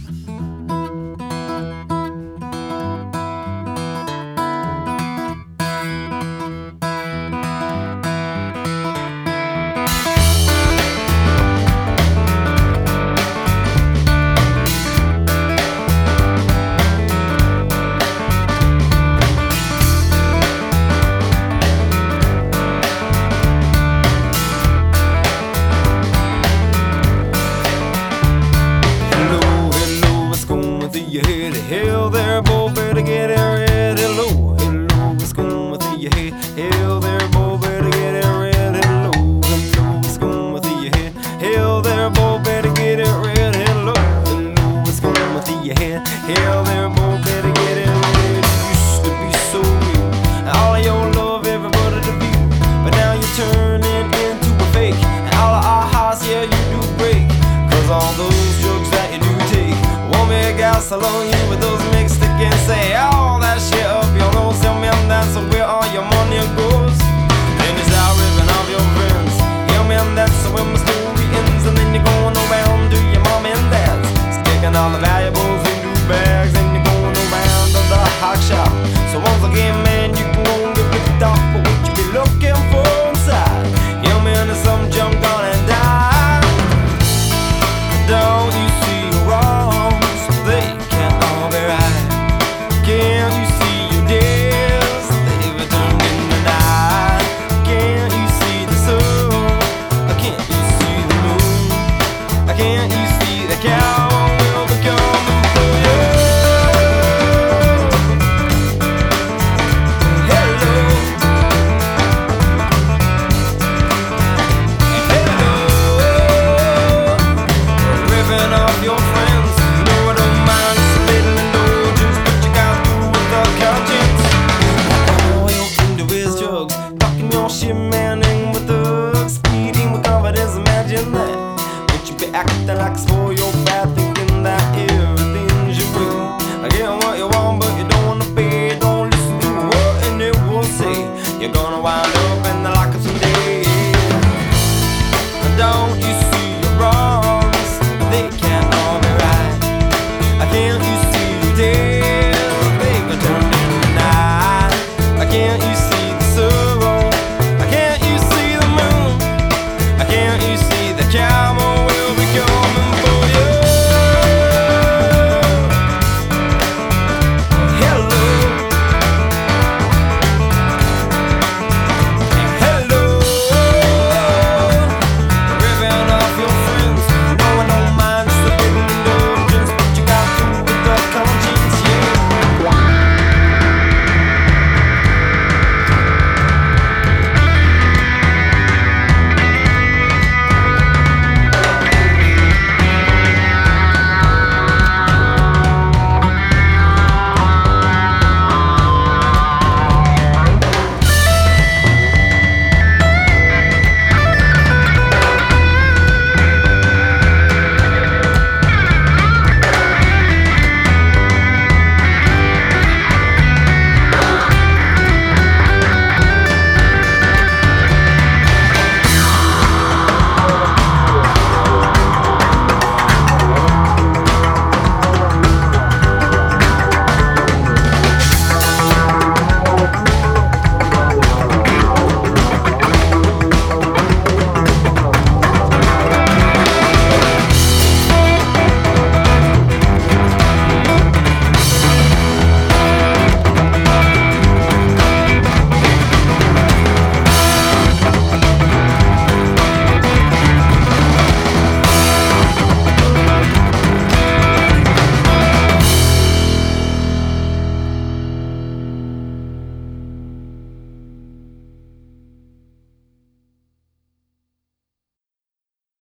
Hell there, boy, better get it red. Hello, hello, what's going through your head? Hell there, boy, better get it red. Hello, hello, what's going through your head? Hell there, boy, better get it red. Hello, hello, what's going through your head? Hell there, boy, better get it red. You used to be so real, all of your love, everybody to view, but now you're turning into a fake, and all of our hearts, yeah, you do break, 'cause all those drugs that you do take won't make out so long you with those mixed again. Say,